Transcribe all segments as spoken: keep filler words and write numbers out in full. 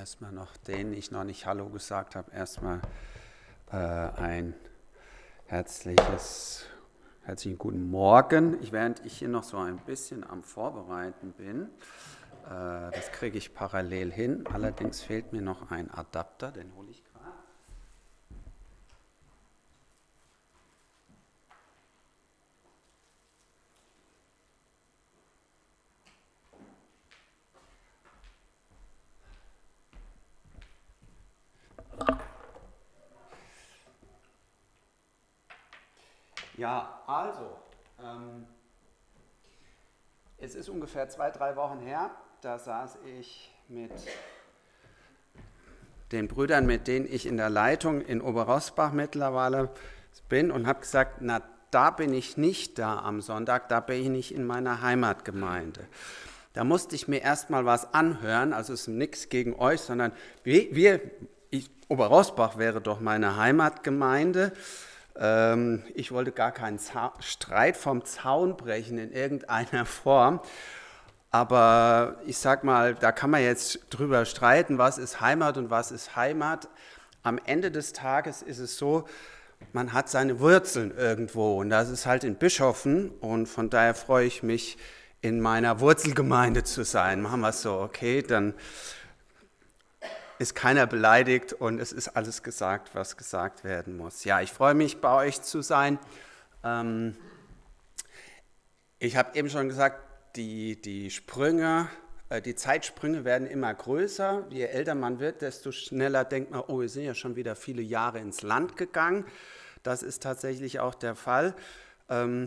erstmal noch, denen ich noch nicht Hallo gesagt habe, erstmal äh, ein herzliches, herzlichen guten Morgen. Ich, während ich hier noch so ein bisschen am Vorbereiten bin, äh, das kriege ich parallel hin, allerdings fehlt mir noch ein Adapter, den hole ich gerade. Ja, also, ähm, es ist ungefähr zwei, drei Wochen her, da saß ich mit den Brüdern, mit denen ich in der Leitung in Oberrosbach mittlerweile bin und habe gesagt, na, da bin ich nicht da am Sonntag, da bin ich nicht in meiner Heimatgemeinde. Da musste ich mir erstmal was anhören, also es ist nichts gegen euch, sondern wir, wir ich, Oberrosbach wäre doch meine Heimatgemeinde. Ähm, ich wollte gar keinen Za- Streit vom Zaun brechen in irgendeiner Form. Aber ich sag mal, da kann man jetzt drüber streiten, was ist Heimat und was ist Heimat. Am Ende des Tages ist es so, man hat seine Wurzeln irgendwo und das ist halt in Bischoften und von daher freue ich mich, in meiner Wurzelgemeinde zu sein. Machen wir es so, okay, dann ist keiner beleidigt und es ist alles gesagt, was gesagt werden muss. Ja, ich freue mich, bei euch zu sein. Ähm, ich habe eben schon gesagt, die, die Sprünge, äh, die Zeitsprünge werden immer größer. Je älter man wird, desto schneller denkt man, oh, wir sind ja schon wieder viele Jahre ins Land gegangen. Das ist tatsächlich auch der Fall. Ähm,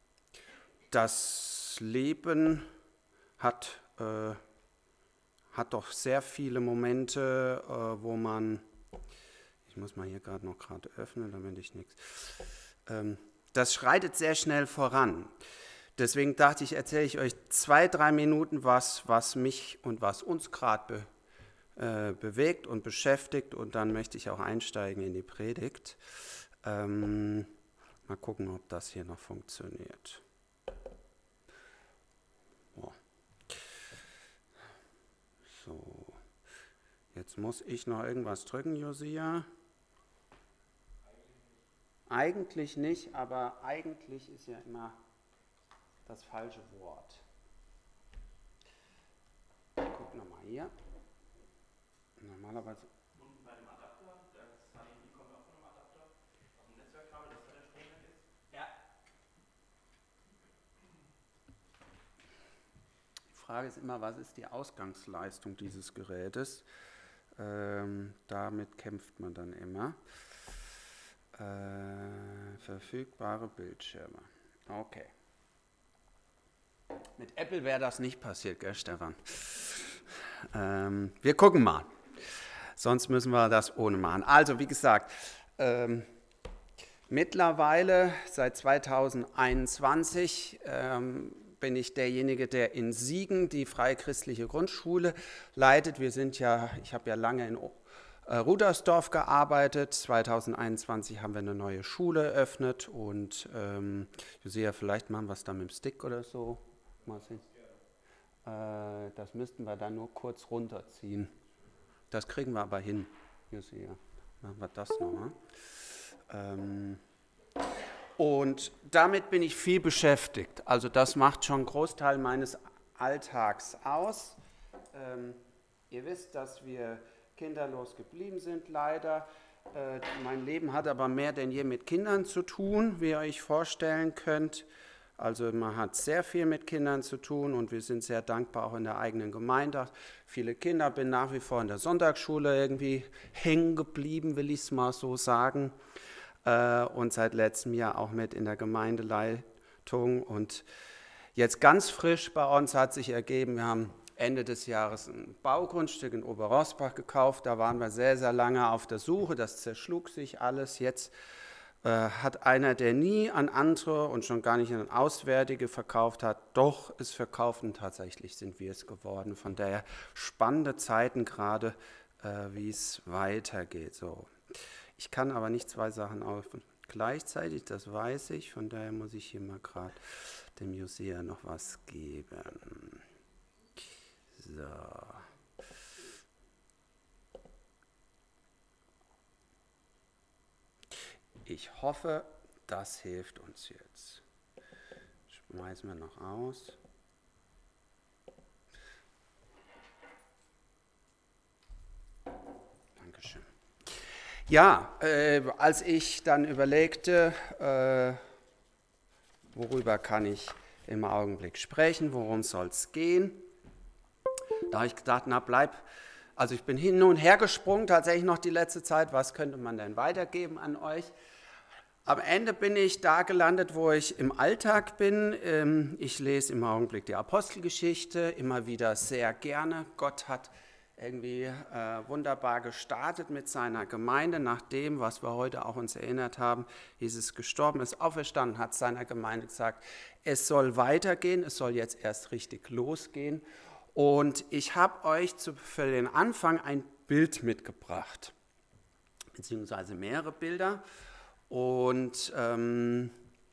das Leben hat... Äh, hat doch sehr viele Momente, äh, wo man, ich muss mal hier gerade noch gerade öffnen, damit ich nichts, ähm, das schreitet sehr schnell voran. Deswegen dachte ich, erzähle ich euch zwei, drei Minuten was, was mich und was uns gerade be, äh, bewegt und beschäftigt und dann möchte ich auch einsteigen in die Predigt. Ähm, mal gucken, ob das hier noch funktioniert. Boah. So, jetzt muss ich noch irgendwas drücken, Josia. Eigentlich nicht, aber eigentlich ist ja immer das falsche Wort. Ich gucke nochmal hier. Normalerweise. Unten bei dem Adapter, das H D M I kommt auch von einem Adapter, aus dem Netzwerkkabel, dass da der Strom weg ist. Ja. Die Frage ist immer, was ist die Ausgangsleistung dieses Gerätes? Ähm, damit kämpft man dann immer. Äh, verfügbare Bildschirme. Okay. Mit Apple wäre das nicht passiert, gell, Stefan? Ähm, wir gucken mal. Sonst müssen wir das ohne machen. Also, wie gesagt, ähm, mittlerweile seit zweitausendeinundzwanzig ähm, bin ich derjenige, der in Siegen die freie christliche Grundschule leitet. Wir sind ja, ich habe ja lange in äh, Rudersdorf gearbeitet. zweitausendeinundzwanzig haben wir eine neue Schule eröffnet und ähm, ich sehe ja, vielleicht machen wir es dann mit dem Stick oder so. Mal sehen. Äh, das müssten wir dann nur kurz runterziehen. Das kriegen wir aber hin. Josia, machen wir das nochmal. Ähm, und damit bin ich viel beschäftigt. Also das macht schon einen Großteil meines Alltags aus. Ähm, ihr wisst, dass wir kinderlos geblieben sind, leider. Äh, mein Leben hat aber mehr denn je mit Kindern zu tun, wie ihr euch vorstellen könnt. Also man hat sehr viel mit Kindern zu tun und wir sind sehr dankbar auch in der eigenen Gemeinde. Viele Kinder, bin nach wie vor in der Sonntagsschule irgendwie hängen geblieben, will ich es mal so sagen. Und seit letztem Jahr auch mit in der Gemeindeleitung. Und jetzt ganz frisch bei uns hat sich ergeben, wir haben Ende des Jahres ein Baugrundstück in Oberrosbach gekauft. Da waren wir sehr, sehr lange auf der Suche. Das zerschlug sich alles. Jetzt äh, hat einer, der nie an andere und schon gar nicht an Auswärtige verkauft hat, doch es verkauft und tatsächlich sind wir es geworden. Von daher spannende Zeiten gerade, äh, wie es weitergeht. So. Ich kann aber nicht zwei Sachen auf gleichzeitig, das weiß ich. Von daher muss ich hier mal gerade dem Josia noch was geben. So. ich hoffe, das hilft uns jetzt. Schmeißen wir noch aus. Dankeschön. Ja, äh, als ich dann überlegte, äh, worüber kann ich im Augenblick sprechen, worum soll es gehen, da habe ich gedacht, na bleib, also ich bin hin und her gesprungen, tatsächlich noch die letzte Zeit, was könnte man denn weitergeben an euch? Am Ende bin ich da gelandet, wo ich im Alltag bin. Ich lese im Augenblick die Apostelgeschichte, immer wieder sehr gerne. Gott hat irgendwie äh, wunderbar gestartet mit seiner Gemeinde. Nach dem, was wir heute auch uns erinnert haben, Jesus gestorben ist, auferstanden, hat seiner Gemeinde gesagt, es soll weitergehen, es soll jetzt erst richtig losgehen. Und ich habe euch zu, für den Anfang ein Bild mitgebracht, beziehungsweise mehrere Bilder. Und ähm,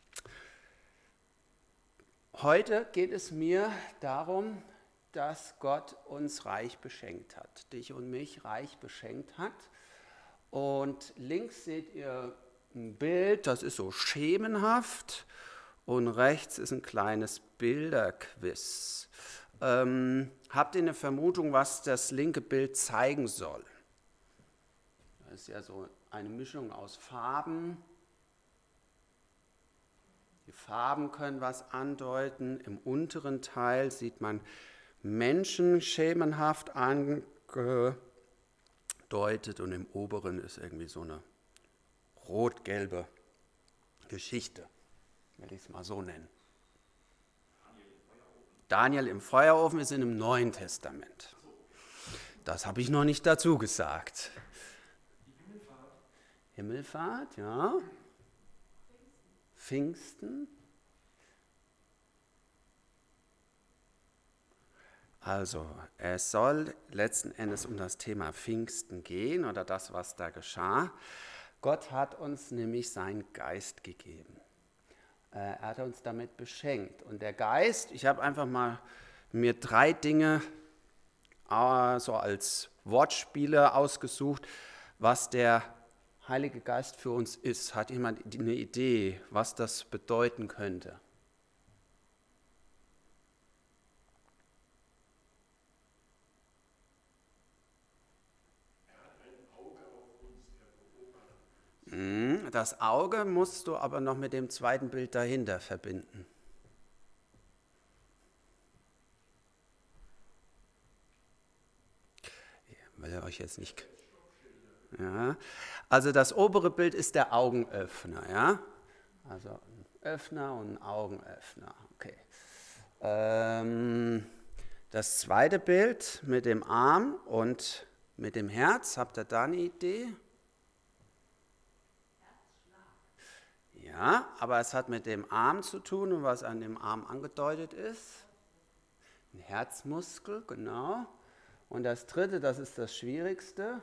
heute geht es mir darum, dass Gott uns reich beschenkt hat, dich und mich reich beschenkt hat. Und links seht ihr ein Bild, das ist so schemenhaft, und rechts ist ein kleines Bilderquiz. Ähm, habt ihr eine Vermutung, was das linke Bild zeigen soll? Das ist ja so eine Mischung aus Farben. Die Farben können was andeuten. Im unteren Teil sieht man Menschen schemenhaft angedeutet und im oberen ist irgendwie so eine rot-gelbe Geschichte, will ich es mal so nennen. Daniel im Feuerofen ist in dem Neuen Testament. Das habe ich noch nicht dazu gesagt. Himmelfahrt, ja. Pfingsten. Also, es soll letzten Endes um das Thema Pfingsten gehen oder das, was da geschah. Gott hat uns nämlich seinen Geist gegeben. Er hat uns damit beschenkt. Und der Geist, ich habe einfach mal mir drei Dinge äh, so als Wortspiele ausgesucht, was der Heilige Geist für uns ist. Hat jemand eine Idee, was das bedeuten könnte? Das Auge musst du aber noch mit dem zweiten Bild dahinter verbinden. Ich will euch jetzt nicht... Ja. Also das obere Bild ist der Augenöffner. Ja? Also ein Öffner und ein Augenöffner. Okay. Ähm, das zweite Bild mit dem Arm und mit dem Herz, habt ihr da eine Idee? Ja, aber es hat mit dem Arm zu tun und was an dem Arm angedeutet ist. Ein Herzmuskel, genau. Und das dritte, das ist das Schwierigste.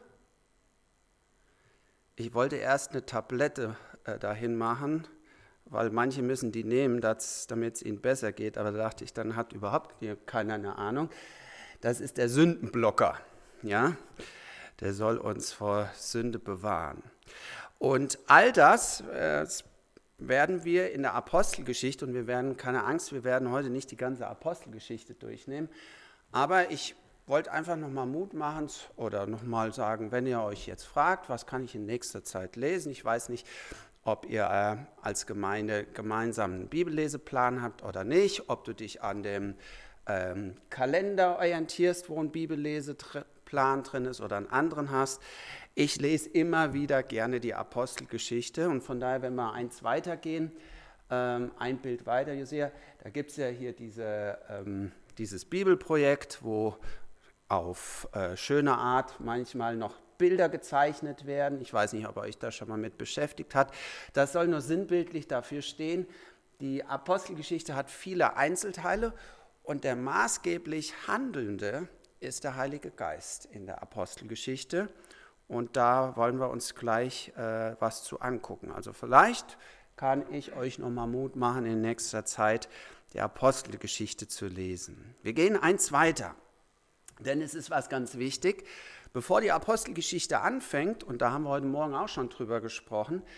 Ich wollte erst eine Tablette äh, dahin machen, weil manche müssen die nehmen, damit es ihnen besser geht. Aber da dachte ich, dann hat überhaupt keiner eine Ahnung. Das ist der Sündenblocker. Ja? Der soll uns vor Sünde bewahren. Und all das äh, werden wir in der Apostelgeschichte, und wir werden, keine Angst, wir werden heute nicht die ganze Apostelgeschichte durchnehmen, aber ich wollte einfach nochmal Mut machen oder nochmal sagen, wenn ihr euch jetzt fragt, was kann ich in nächster Zeit lesen, ich weiß nicht, ob ihr äh, als Gemeinde gemeinsam einen Bibelleseplan habt oder nicht, ob du dich an dem ähm, Kalender orientierst, wo ein Bibelleseplan drin ist oder einen anderen hast. Ich lese immer wieder gerne die Apostelgeschichte und von daher, wenn wir eins weitergehen, ähm, ein Bild weiter, Josia, da gibt es ja hier diese, ähm, dieses Bibelprojekt, wo auf äh, schöne Art manchmal noch Bilder gezeichnet werden. Ich weiß nicht, ob ihr euch da schon mal mit beschäftigt habt. Das soll nur sinnbildlich dafür stehen. Die Apostelgeschichte hat viele Einzelteile und der maßgeblich Handelnde ist der Heilige Geist in der Apostelgeschichte. Und da wollen wir uns gleich äh, was zu angucken. Also vielleicht kann ich euch nochmal Mut machen, in nächster Zeit die Apostelgeschichte zu lesen. Wir gehen eins weiter, denn es ist was ganz wichtig. Bevor die Apostelgeschichte anfängt, und da haben wir heute Morgen auch schon drüber gesprochen,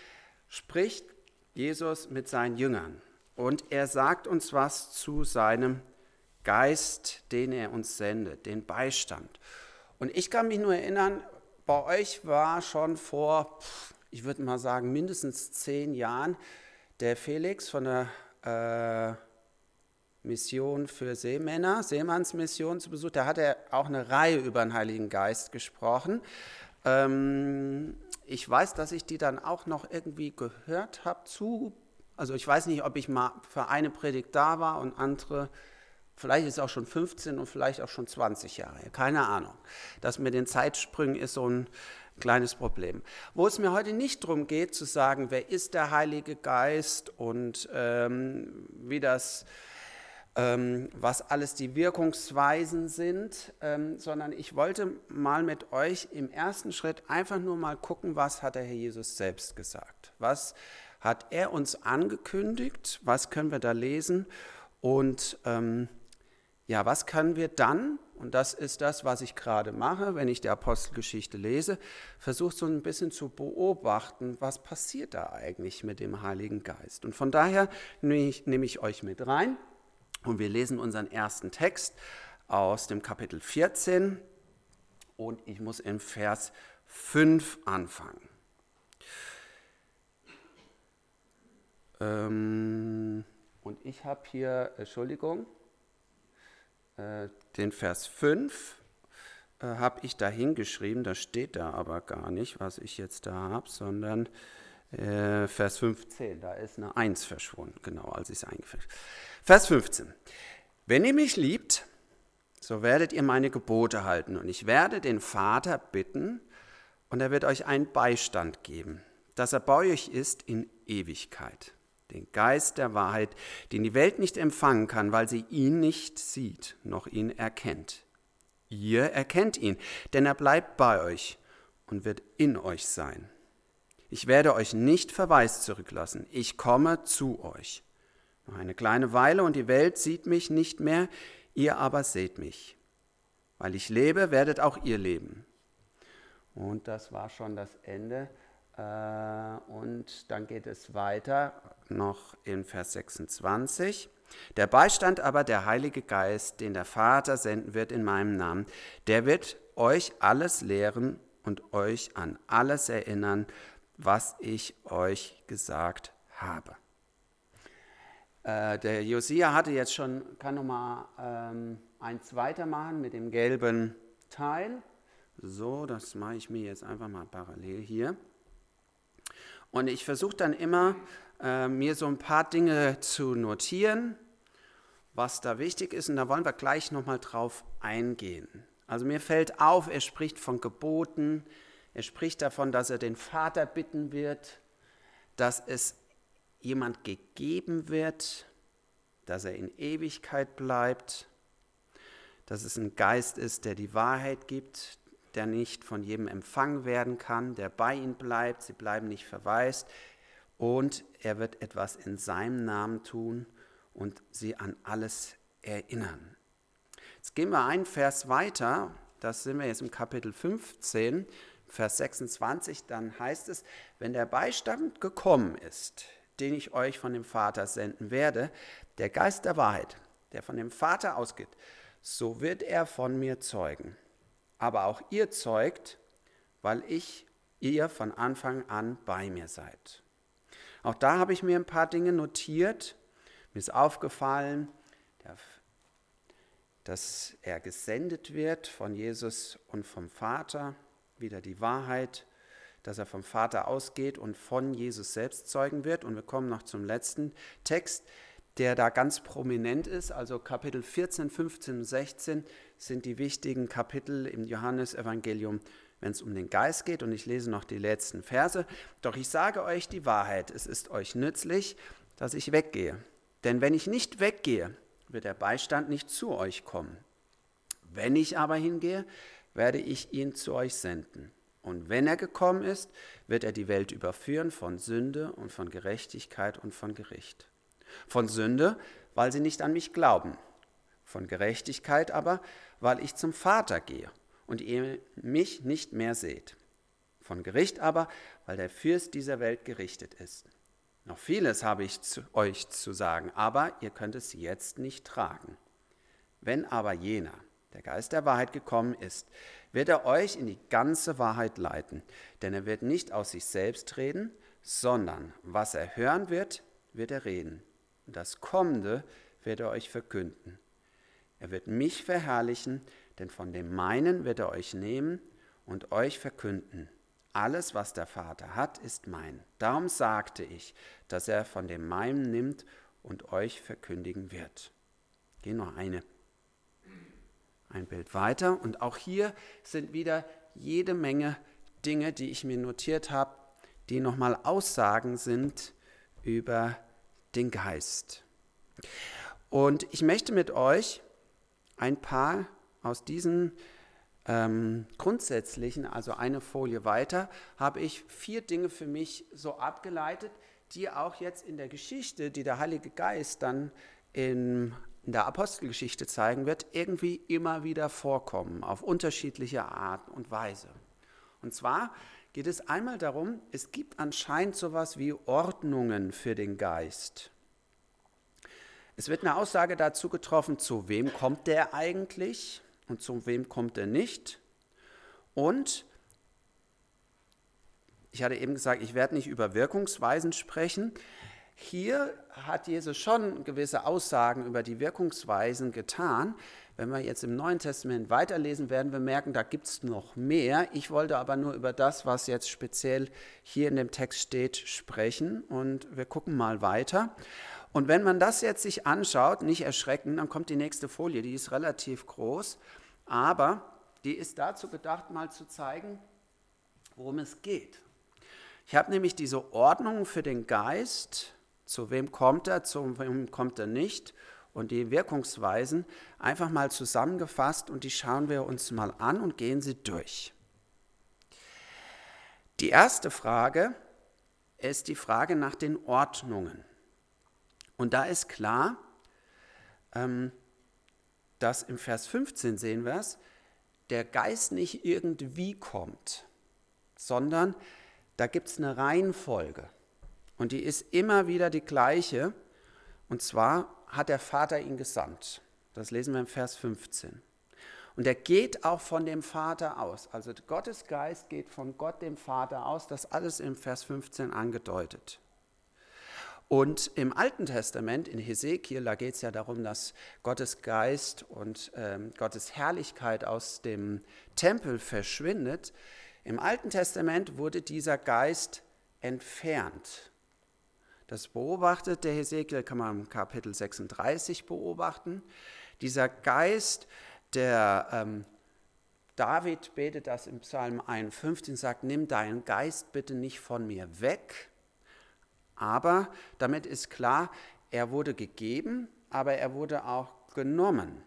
spricht Jesus mit seinen Jüngern und er sagt uns was zu seinem Geist, den er uns sendet, den Beistand. Und ich kann mich nur erinnern, bei euch war schon vor, ich würde mal sagen, mindestens zehn Jahren der Felix von der äh, Mission für Seemänner, Seemannsmission zu Besuch. Da hat er auch eine Reihe über den Heiligen Geist gesprochen. Ähm, ich weiß, dass ich die dann auch noch irgendwie gehört habe zu. Also ich weiß nicht, ob ich mal für eine Predigt da war und andere, vielleicht ist es auch schon fünfzehn und vielleicht auch schon zwanzig Jahre, keine Ahnung. Das mit den Zeitsprüngen ist so ein kleines Problem. Wo es mir heute nicht darum geht, zu sagen, wer ist der Heilige Geist und ähm, wie das, ähm, was alles die Wirkungsweisen sind, ähm, sondern ich wollte mal mit euch im ersten Schritt einfach nur mal gucken, was hat der Herr Jesus selbst gesagt? Was hat er uns angekündigt? Was können wir da lesen? Und ähm, ja, was können wir dann, und das ist das, was ich gerade mache, wenn ich die Apostelgeschichte lese, versuche so ein bisschen zu beobachten, was passiert da eigentlich mit dem Heiligen Geist. Und von daher nehme ich, nehme ich euch mit rein und wir lesen unseren ersten Text aus dem Kapitel vierzehn und ich muss im Vers fünf anfangen. Ähm, und ich habe hier, Entschuldigung, den Vers fünf äh, habe ich da hingeschrieben, das steht da aber gar nicht, was ich jetzt da habe, sondern äh, Vers fünfzehn, da ist eine eins verschwunden, genau, als ich es eingefügt habe. Vers fünfzehn, wenn ihr mich liebt, so werdet ihr meine Gebote halten und ich werde den Vater bitten und er wird euch einen Beistand geben, dass er bei euch ist in Ewigkeit. Den Geist der Wahrheit, den die Welt nicht empfangen kann, weil sie ihn nicht sieht, noch ihn erkennt. Ihr erkennt ihn, denn er bleibt bei euch und wird in euch sein. Ich werde euch nicht verwaist zurücklassen, ich komme zu euch. Noch eine kleine Weile und die Welt sieht mich nicht mehr, ihr aber seht mich. Weil ich lebe, werdet auch ihr leben. Und das war schon das Ende. Und dann geht es weiter, noch in Vers sechsundzwanzig. Der Beistand aber, der Heilige Geist, den der Vater senden wird in meinem Namen, der wird euch alles lehren und euch an alles erinnern, was ich euch gesagt habe. Äh, der Josia hatte jetzt schon, kann nochmal ähm, eins weitermachen mit dem gelben Teil. So, das mache ich mir jetzt einfach mal parallel hier. Und ich versuche dann immer, äh, mir so ein paar Dinge zu notieren, was da wichtig ist. Und da wollen wir gleich nochmal drauf eingehen. Also mir fällt auf, er spricht von Geboten. Er spricht davon, dass er den Vater bitten wird, dass es jemand gegeben wird, dass er in Ewigkeit bleibt, dass es ein Geist ist, der die Wahrheit gibt, der nicht von jedem empfangen werden kann, der bei ihnen bleibt, sie bleiben nicht verwaist und er wird etwas in seinem Namen tun und sie an alles erinnern. Jetzt gehen wir einen Vers weiter, das sind wir jetzt im Kapitel fünfzehn, Vers sechsundzwanzig, dann heißt es, wenn der Beistand gekommen ist, den ich euch von dem Vater senden werde, der Geist der Wahrheit, der von dem Vater ausgeht, so wird er von mir zeugen. Aber auch ihr zeugt, weil ich, ihr von Anfang an bei mir seid. Auch da habe ich mir ein paar Dinge notiert. Mir ist aufgefallen, dass er gesendet wird von Jesus und vom Vater. Wieder die Wahrheit, dass er vom Vater ausgeht und von Jesus selbst zeugen wird. Und wir kommen noch zum letzten Text, der da ganz prominent ist, also Kapitel vierzehn, fünfzehn und sechzehn sind die wichtigen Kapitel im Johannesevangelium, wenn es um den Geist geht. Und ich lese noch die letzten Verse. Doch ich sage euch die Wahrheit, es ist euch nützlich, dass ich weggehe. Denn wenn ich nicht weggehe, wird der Beistand nicht zu euch kommen. Wenn ich aber hingehe, werde ich ihn zu euch senden. Und wenn er gekommen ist, wird er die Welt überführen von Sünde und von Gerechtigkeit und von Gericht. Von Sünde, weil sie nicht an mich glauben. Von Gerechtigkeit aber, weil ich zum Vater gehe und ihr mich nicht mehr seht. Von Gericht aber, weil der Fürst dieser Welt gerichtet ist. Noch vieles habe ich zu euch zu sagen, aber ihr könnt es jetzt nicht tragen. Wenn aber jener, der Geist der Wahrheit gekommen ist, wird er euch in die ganze Wahrheit leiten. Denn er wird nicht aus sich selbst reden, sondern was er hören wird, wird er reden. Und das Kommende wird er euch verkünden. Er wird mich verherrlichen, denn von dem meinen wird er euch nehmen und euch verkünden. Alles, was der Vater hat, ist mein. Darum sagte ich, dass er von dem meinen nimmt und euch verkündigen wird. Gehen noch eine, ein Bild weiter. Und auch hier sind wieder jede Menge Dinge, die ich mir notiert habe, die nochmal Aussagen sind über den Geist. Und ich möchte mit euch ein paar aus diesen ähm, grundsätzlichen, also eine Folie weiter, habe ich vier Dinge für mich so abgeleitet, die auch jetzt in der Geschichte, die der Heilige Geist dann in, in der Apostelgeschichte zeigen wird, irgendwie immer wieder vorkommen, auf unterschiedliche Art und Weise. Und zwar geht es einmal darum, es gibt anscheinend sowas wie Ordnungen für den Geist. Es wird eine Aussage dazu getroffen, zu wem kommt der eigentlich und zu wem kommt er nicht. Und ich hatte eben gesagt, ich werde nicht über Wirkungsweisen sprechen. Hier hat Jesus schon gewisse Aussagen über die Wirkungsweisen getan. Wenn wir jetzt im Neuen Testament weiterlesen, werden wir merken, da gibt es noch mehr. Ich wollte aber nur über das, was jetzt speziell hier in dem Text steht, sprechen. Und wir gucken mal weiter. Und wenn man das jetzt sich anschaut, nicht erschrecken, dann kommt die nächste Folie, die ist relativ groß, aber die ist dazu gedacht, mal zu zeigen, worum es geht. Ich habe nämlich diese Ordnung für den Geist, zu wem kommt er, zu wem kommt er nicht, und die Wirkungsweisen einfach mal zusammengefasst und die schauen wir uns mal an und gehen sie durch. Die erste Frage ist die Frage nach den Ordnungen. Und da ist klar, dass im Vers fünfzehn sehen wir es, der Geist nicht irgendwie kommt, sondern da gibt es eine Reihenfolge. Und die ist immer wieder die gleiche. Und zwar hat der Vater ihn gesandt. Das lesen wir im Vers fünfzehn. Und er geht auch von dem Vater aus. Also Gottes Geist geht von Gott, dem Vater, aus. Das alles im Vers fünfzehn angedeutet. Und im Alten Testament, in Hesekiel, da geht es ja darum, dass Gottes Geist und ähm, Gottes Herrlichkeit aus dem Tempel verschwindet. Im Alten Testament wurde dieser Geist entfernt. Das beobachtet der Hesekiel, kann man im Kapitel sechsunddreißig beobachten. Dieser Geist, der ähm, David betet das im Psalm einundfünfzig, sagt, nimm deinen Geist bitte nicht von mir weg. Aber damit ist klar, er wurde gegeben, aber er wurde auch genommen.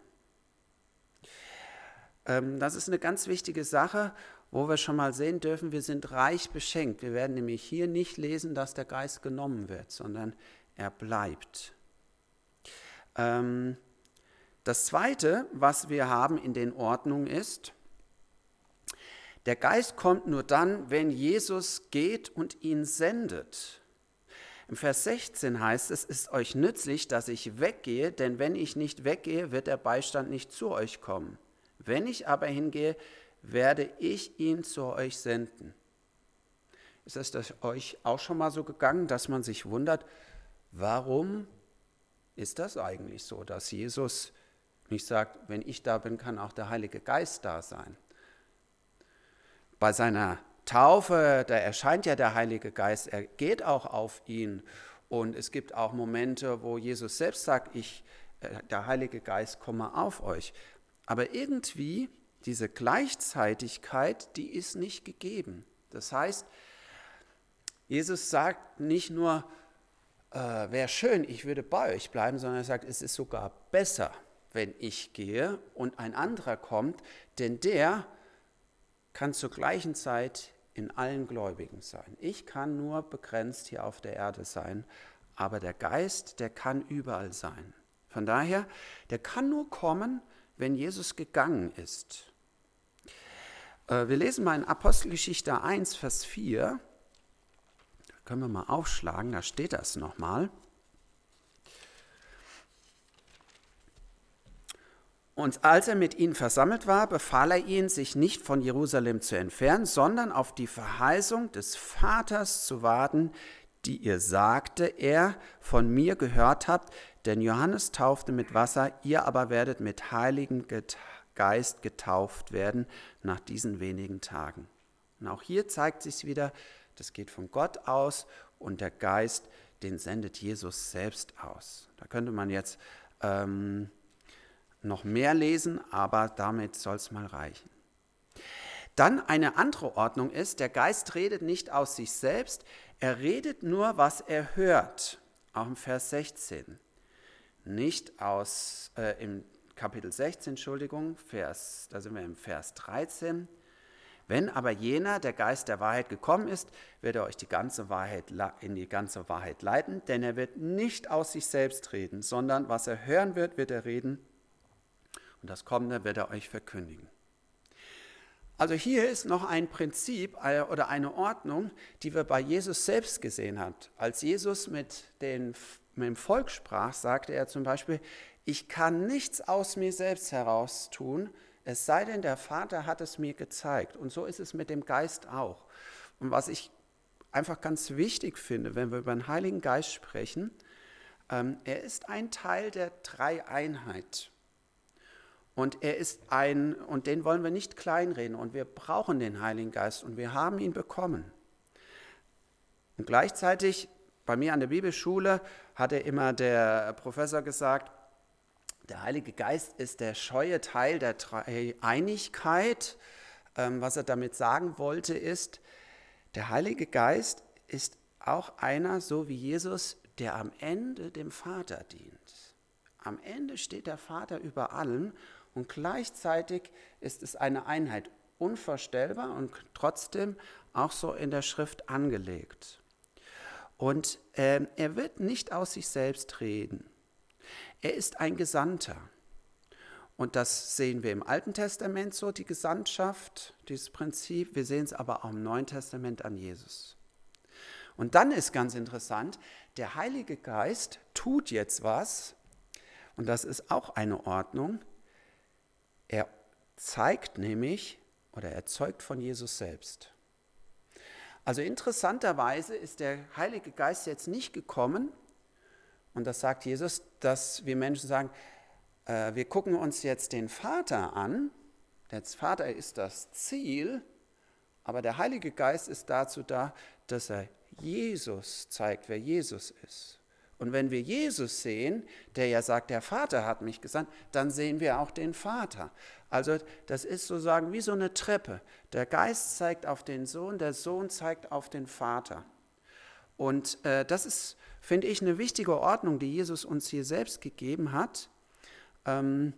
Ähm, das ist eine ganz wichtige Sache, wo wir schon mal sehen dürfen, wir sind reich beschenkt. Wir werden nämlich hier nicht lesen, dass der Geist genommen wird, sondern er bleibt. Ähm, das Zweite, was wir haben in den Ordnungen ist, der Geist kommt nur dann, wenn Jesus geht und ihn sendet. Im Vers sechzehn heißt es, es ist euch nützlich, dass ich weggehe, denn wenn ich nicht weggehe, wird der Beistand nicht zu euch kommen. Wenn ich aber hingehe, werde ich ihn zu euch senden. Ist es das euch auch schon mal so gegangen, dass man sich wundert, warum ist das eigentlich so, dass Jesus nicht sagt, wenn ich da bin, kann auch der Heilige Geist da sein? Bei seiner Taufe, da erscheint ja der Heilige Geist, er geht auch auf ihn. Und es gibt auch Momente, wo Jesus selbst sagt, ich, der Heilige Geist komme auf euch. Aber irgendwie, diese Gleichzeitigkeit, die ist nicht gegeben. Das heißt, Jesus sagt nicht nur, äh, wäre schön, ich würde bei euch bleiben, sondern er sagt, es ist sogar besser, wenn ich gehe und ein anderer kommt, denn der kann zur gleichen Zeit in allen Gläubigen sein. Ich kann nur begrenzt hier auf der Erde sein, aber der Geist, der kann überall sein. Von daher, der kann nur kommen, wenn Jesus gegangen ist. Wir lesen mal in Apostelgeschichte eins, Vers vier. Da können wir mal aufschlagen, da steht das nochmal. Und als er mit ihnen versammelt war, befahl er ihnen, sich nicht von Jerusalem zu entfernen, sondern auf die Verheißung des Vaters zu warten, die ihr, sagte er, von mir gehört habt. Denn Johannes taufte mit Wasser, ihr aber werdet mit Heiligem Geist getauft werden nach diesen wenigen Tagen. Und auch hier zeigt sich wieder, das geht von Gott aus und der Geist, den sendet Jesus selbst aus. Da könnte man jetzt ähm, noch mehr lesen, aber damit soll es mal reichen. Dann eine andere Ordnung ist, der Geist redet nicht aus sich selbst, er redet nur, was er hört. Auch im Vers sechzehn. Nicht aus, äh, im Kapitel sechzehn, Entschuldigung, Vers, da sind wir im Vers dreizehn. Wenn aber jener, der Geist der Wahrheit gekommen ist, wird er euch die ganze Wahrheit, in die ganze Wahrheit leiten, denn er wird nicht aus sich selbst reden, sondern was er hören wird, wird er reden. Und das Kommende wird er euch verkündigen. Also hier ist noch ein Prinzip oder eine Ordnung, die wir bei Jesus selbst gesehen haben. Als Jesus mit, den, mit dem Volk sprach, sagte er zum Beispiel, ich kann nichts aus mir selbst heraus tun, es sei denn, der Vater hat es mir gezeigt. Und so ist es mit dem Geist auch. Und was ich einfach ganz wichtig finde, wenn wir über den Heiligen Geist sprechen, ähm, er ist ein Teil der Dreieinheit. Und er ist ein, und den wollen wir nicht kleinreden. Und wir brauchen den Heiligen Geist und wir haben ihn bekommen. Und gleichzeitig, bei mir an der Bibelschule, hatte immer der Professor gesagt, der Heilige Geist ist der scheue Teil der Dreieinigkeit. Ähm, was er damit sagen wollte, ist, der Heilige Geist ist auch einer, so wie Jesus, der am Ende dem Vater dient. Am Ende steht der Vater über allem. Und gleichzeitig ist es eine Einheit, unvorstellbar und trotzdem auch so in der Schrift angelegt. Und äh, er wird nicht aus sich selbst reden. Er ist ein Gesandter. Und das sehen wir im Alten Testament so, die Gesandtschaft, dieses Prinzip. Wir sehen es aber auch im Neuen Testament an Jesus. Und dann ist ganz interessant, der Heilige Geist tut jetzt was, und das ist auch eine Ordnung. Er zeigt nämlich oder er zeugt von Jesus selbst. Also interessanterweise ist der Heilige Geist jetzt nicht gekommen, und das sagt Jesus, dass wir Menschen sagen, äh, wir gucken uns jetzt den Vater an, der Vater ist das Ziel, aber der Heilige Geist ist dazu da, dass er Jesus zeigt, wer Jesus ist. Und wenn wir Jesus sehen, der ja sagt, der Vater hat mich gesandt, dann sehen wir auch den Vater. Also das ist sozusagen wie so eine Treppe. Der Geist zeigt auf den Sohn, der Sohn zeigt auf den Vater. Und äh, das ist, finde ich, eine wichtige Ordnung, die Jesus uns hier selbst gegeben hat. Ähm,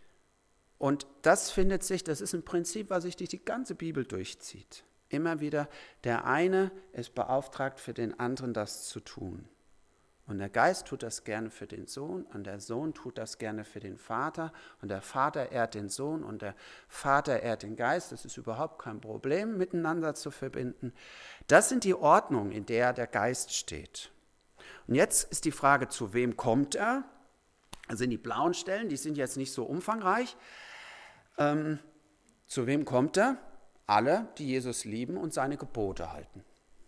und das findet sich, das ist ein Prinzip, was sich durch die ganze Bibel durchzieht. Immer wieder, der eine ist beauftragt, für den anderen das zu tun. Und der Geist tut das gerne für den Sohn und der Sohn tut das gerne für den Vater und der Vater ehrt den Sohn und der Vater ehrt den Geist. Das ist überhaupt kein Problem, miteinander zu verbinden. Das sind die Ordnungen, in der der Geist steht. Und jetzt ist die Frage, zu wem kommt er? Also in die blauen Stellen, die sind jetzt nicht so umfangreich. Ähm, zu wem kommt er? Alle, die Jesus lieben und seine Gebote halten.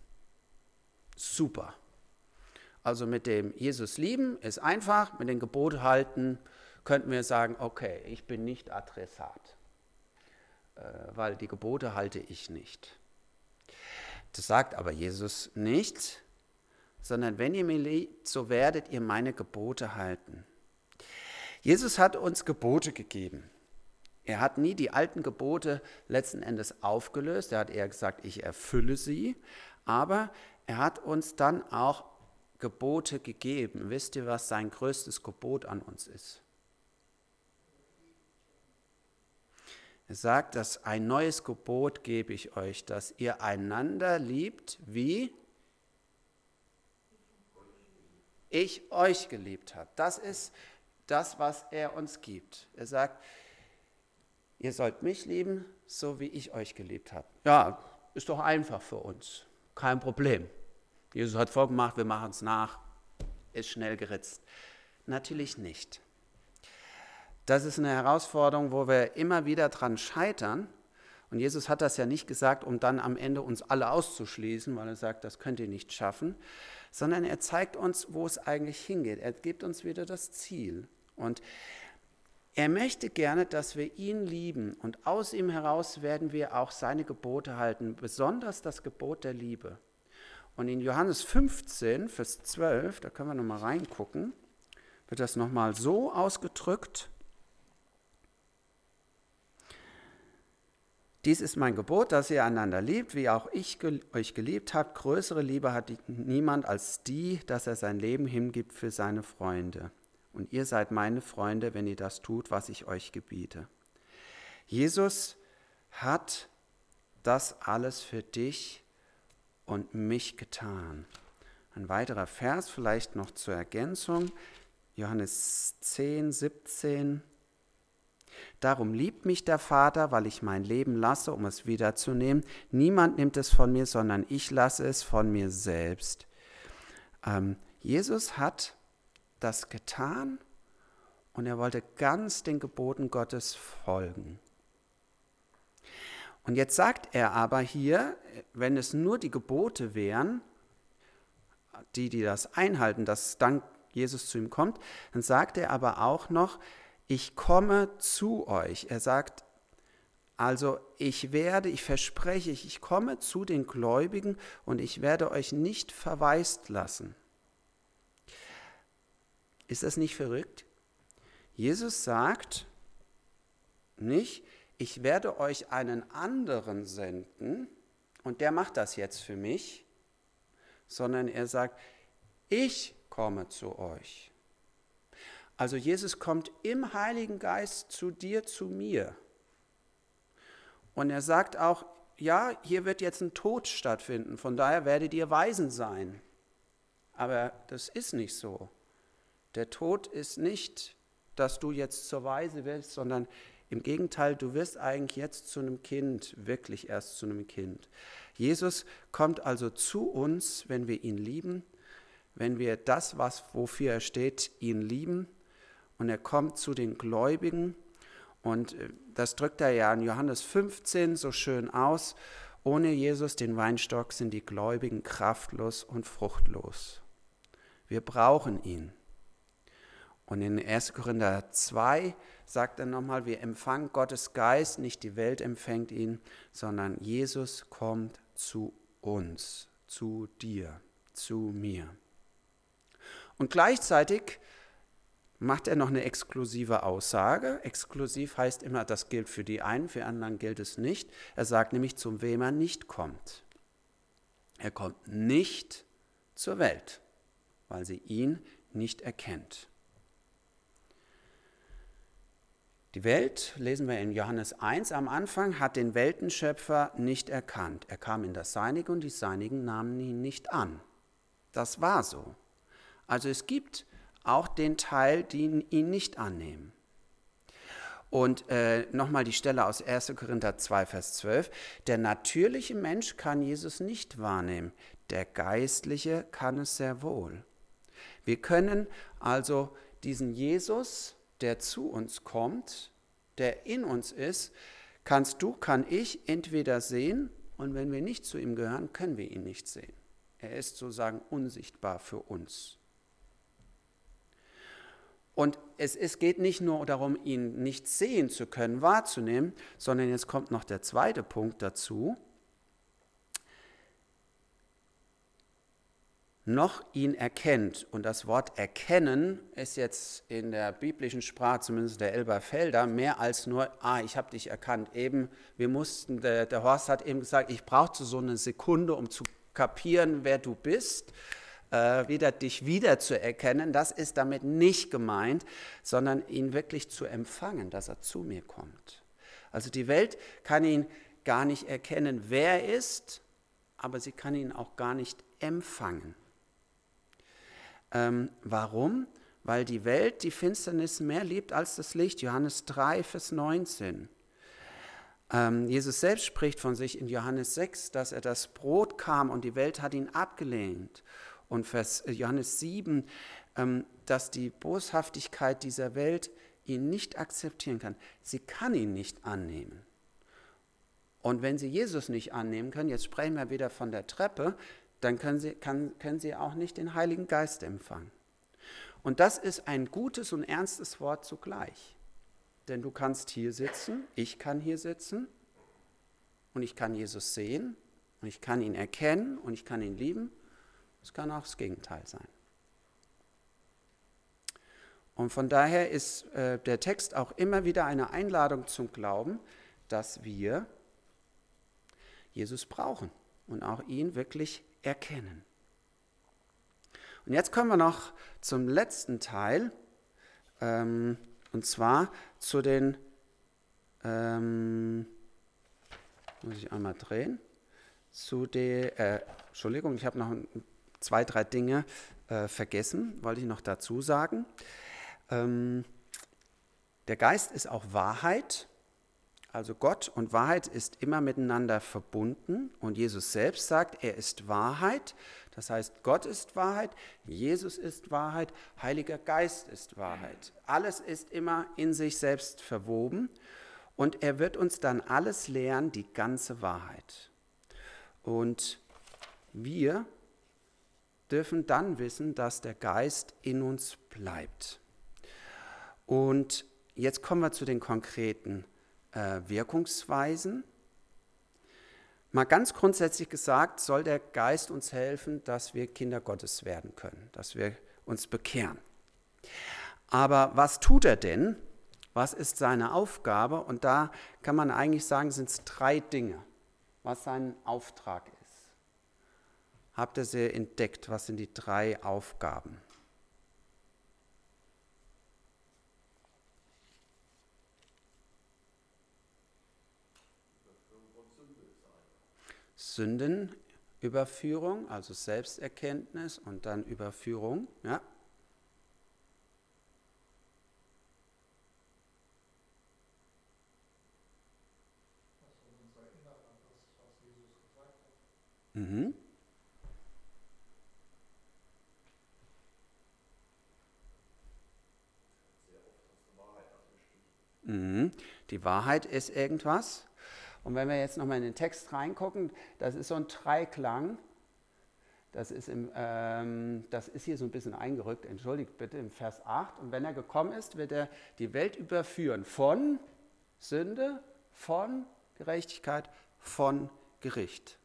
Super. Also mit dem Jesus lieben ist einfach, mit den Geboten halten könnten wir sagen, okay, ich bin nicht Adressat, äh, weil die Gebote halte ich nicht. Das sagt aber Jesus nicht, sondern wenn ihr mir liebt, so werdet ihr meine Gebote halten. Jesus hat uns Gebote gegeben. Er hat nie die alten Gebote letzten Endes aufgelöst, er hat eher gesagt, ich erfülle sie, aber er hat uns dann auch Gebote gegeben. Wisst ihr, was sein größtes Gebot an uns ist? Er sagt, dass ein neues Gebot gebe ich euch, dass ihr einander liebt, wie ich euch geliebt habe. Das ist das, was er uns gibt. Er sagt, ihr sollt mich lieben, so wie ich euch geliebt habe. Ja, ist doch einfach für uns, kein Problem. Jesus hat vorgemacht, wir machen es nach, ist schnell geritzt. Natürlich nicht. Das ist eine Herausforderung, wo wir immer wieder dran scheitern. Und Jesus hat das ja nicht gesagt, um dann am Ende uns alle auszuschließen, weil er sagt, das könnt ihr nicht schaffen, sondern er zeigt uns, wo es eigentlich hingeht. Er gibt uns wieder das Ziel. Und er möchte gerne, dass wir ihn lieben. Und aus ihm heraus werden wir auch seine Gebote halten, besonders das Gebot der Liebe. Und in Johannes fünfzehn, Vers zwölf, da können wir nochmal reingucken, wird das nochmal so ausgedrückt. Dies ist mein Gebot, dass ihr einander liebt, wie auch ich euch geliebt habe. Größere Liebe hat niemand als die, dass er sein Leben hingibt für seine Freunde. Und ihr seid meine Freunde, wenn ihr das tut, was ich euch gebiete. Jesus hat das alles für dich und mich getan. Ein weiterer Vers, vielleicht noch zur Ergänzung, Johannes zehn, siebzehn. Darum liebt mich der Vater, weil ich mein Leben lasse, um es wiederzunehmen. Niemand nimmt es von mir, sondern ich lasse es von mir selbst. Ähm, Jesus hat das getan und er wollte ganz den Geboten Gottes folgen. Und jetzt sagt er aber hier, wenn es nur die Gebote wären, die, die das einhalten, dass dann Jesus zu ihm kommt, dann sagt er aber auch noch, ich komme zu euch. Er sagt, also ich werde, ich verspreche, ich komme zu den Gläubigen und ich werde euch nicht verwaist lassen. Ist das nicht verrückt? Jesus sagt nicht, ich werde euch einen anderen senden und der macht das jetzt für mich, sondern er sagt, ich komme zu euch. Also Jesus kommt im Heiligen Geist zu dir, zu mir. Und er sagt auch, ja, hier wird jetzt ein Tod stattfinden, von daher werdet ihr Waisen sein. Aber das ist nicht so. Der Tod ist nicht, dass du jetzt zur Waise wirst, sondern im Gegenteil, du wirst eigentlich jetzt zu einem Kind, wirklich erst zu einem Kind. Jesus kommt also zu uns, wenn wir ihn lieben, wenn wir das, was, wofür er steht, ihn lieben. Und er kommt zu den Gläubigen. Und das drückt er ja in Johannes fünfzehn so schön aus. Ohne Jesus, den Weinstock, sind die Gläubigen kraftlos und fruchtlos. Wir brauchen ihn. Und in erster Korinther zwei sagt er nochmal, wir empfangen Gottes Geist, nicht die Welt empfängt ihn, sondern Jesus kommt zu uns, zu dir, zu mir. Und gleichzeitig macht er noch eine exklusive Aussage. Exklusiv heißt immer, das gilt für die einen, für anderen gilt es nicht. Er sagt nämlich, zu wem er nicht kommt. Er kommt nicht zur Welt, weil sie ihn nicht erkennt. Die Welt, lesen wir in Johannes eins am Anfang, hat den Weltenschöpfer nicht erkannt. Er kam in das Seinige und die Seinigen nahmen ihn nicht an. Das war so. Also es gibt auch den Teil, die ihn nicht annehmen. Und äh, nochmal die Stelle aus erster Korinther zwei, Vers zwölf. Der natürliche Mensch kann Jesus nicht wahrnehmen, der Geistliche kann es sehr wohl. Wir können also diesen Jesus, der zu uns kommt, der in uns ist, kannst du, kann ich entweder sehen, und wenn wir nicht zu ihm gehören, können wir ihn nicht sehen. Er ist sozusagen unsichtbar für uns. Und es, es geht nicht nur darum, ihn nicht sehen zu können, wahrzunehmen, sondern jetzt kommt noch der zweite Punkt dazu. Noch ihn erkennt. Und das Wort erkennen ist jetzt in der biblischen Sprache, zumindest der Elberfelder, mehr als nur, ah, ich habe dich erkannt. Eben, wir mussten, der, der Horst hat eben gesagt, ich brauchte so eine Sekunde, um zu kapieren, wer du bist. Äh, wieder dich wiederzuerkennen, das ist damit nicht gemeint, sondern ihn wirklich zu empfangen, dass er zu mir kommt. Also die Welt kann ihn gar nicht erkennen, wer er ist, aber sie kann ihn auch gar nicht empfangen. Ähm, warum? Weil die Welt die Finsternis mehr liebt als das Licht. Johannes drei, Vers neunzehn. Ähm, Jesus selbst spricht von sich in Johannes sechs, dass er das Brot kam und die Welt hat ihn abgelehnt. Und Vers Johannes sieben, ähm, dass die Boshaftigkeit dieser Welt ihn nicht akzeptieren kann. Sie kann ihn nicht annehmen. Und wenn sie Jesus nicht annehmen können, jetzt sprechen wir wieder von der Treppe, dann können sie, kann, können sie auch nicht den Heiligen Geist empfangen. Und das ist ein gutes und ernstes Wort zugleich. Denn du kannst hier sitzen, ich kann hier sitzen und ich kann Jesus sehen und ich kann ihn erkennen und ich kann ihn lieben. Es kann auch das Gegenteil sein. Und von daher ist äh, der Text auch immer wieder eine Einladung zum Glauben, dass wir Jesus brauchen und auch ihn wirklich erkennen. Und jetzt kommen wir noch zum letzten Teil, ähm, und zwar zu den, ähm, muss ich einmal drehen, zu der, äh, Entschuldigung, ich habe noch zwei, drei Dinge äh, vergessen, wollte ich noch dazu sagen. Ähm, der Geist ist auch Wahrheit. Also Gott und Wahrheit ist immer miteinander verbunden und Jesus selbst sagt, er ist Wahrheit. Das heißt, Gott ist Wahrheit, Jesus ist Wahrheit, Heiliger Geist ist Wahrheit. Alles ist immer in sich selbst verwoben und er wird uns dann alles lehren, die ganze Wahrheit. Und wir dürfen dann wissen, dass der Geist in uns bleibt. Und jetzt kommen wir zu den konkreten Wirkungsweisen. Mal ganz grundsätzlich gesagt, soll der Geist uns helfen, dass wir Kinder Gottes werden können, dass wir uns bekehren. Aber was tut er denn? Was ist seine Aufgabe? Und da kann man eigentlich sagen, sind es drei Dinge, was sein Auftrag ist. Habt ihr sie entdeckt? Was sind die drei Aufgaben? Sündenüberführung, also Selbsterkenntnis und dann Überführung. Ja. Mhm. Mhm. Die Wahrheit ist irgendwas. Und wenn wir jetzt nochmal in den Text reingucken, das ist so ein Dreiklang, das ist, im, ähm, das ist hier so ein bisschen eingerückt, entschuldigt bitte, im Vers acht. Und wenn er gekommen ist, wird er die Welt überführen von Sünde, von Gerechtigkeit, von Gericht.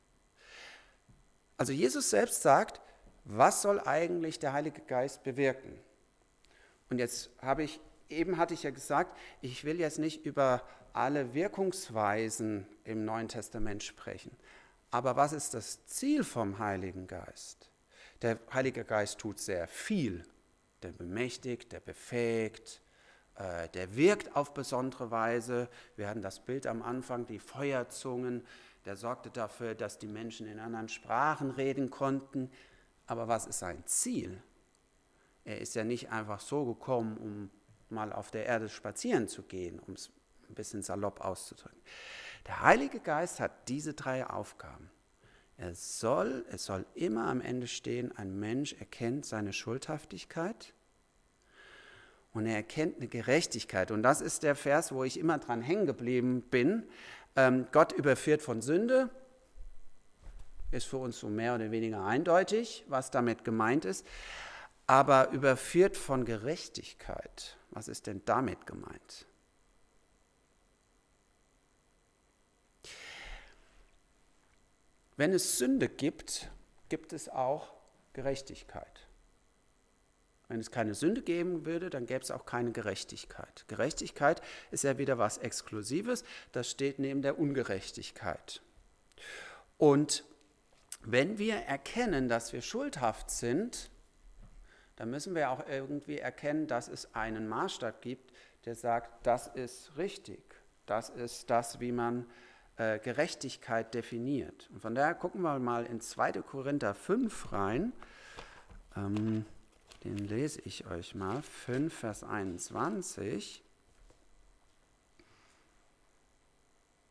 Also Jesus selbst sagt, was soll eigentlich der Heilige Geist bewirken? Und jetzt habe ich, eben hatte ich ja gesagt, ich will jetzt nicht über alle Wirkungsweisen im Neuen Testament sprechen. Aber was ist das Ziel vom Heiligen Geist? Der Heilige Geist tut sehr viel. Der bemächtigt, der befähigt, äh, der wirkt auf besondere Weise. Wir hatten das Bild am Anfang, die Feuerzungen. Der sorgte dafür, dass die Menschen in anderen Sprachen reden konnten. Aber was ist sein Ziel? Er ist ja nicht einfach so gekommen, um mal auf der Erde spazieren zu gehen, um es ein bisschen salopp auszudrücken. Der Heilige Geist hat diese drei Aufgaben. Er soll, es soll immer am Ende stehen, ein Mensch erkennt seine Schuldhaftigkeit und er erkennt eine Gerechtigkeit. Und das ist der Vers, wo ich immer dran hängen geblieben bin. Ähm, Gott überführt von Sünde, ist für uns so mehr oder weniger eindeutig, was damit gemeint ist. Aber überführt von Gerechtigkeit, was ist denn damit gemeint? Wenn es Sünde gibt, gibt es auch Gerechtigkeit. Wenn es keine Sünde geben würde, dann gäbe es auch keine Gerechtigkeit. Gerechtigkeit ist ja wieder was Exklusives, das steht neben der Ungerechtigkeit. Und wenn wir erkennen, dass wir schuldhaft sind, dann müssen wir auch irgendwie erkennen, dass es einen Maßstab gibt, der sagt, das ist richtig, das ist das, wie man äh, Gerechtigkeit definiert. Und von daher gucken wir mal in zweiter Korinther fünf rein, ähm, den lese ich euch mal, fünf, Vers einundzwanzig.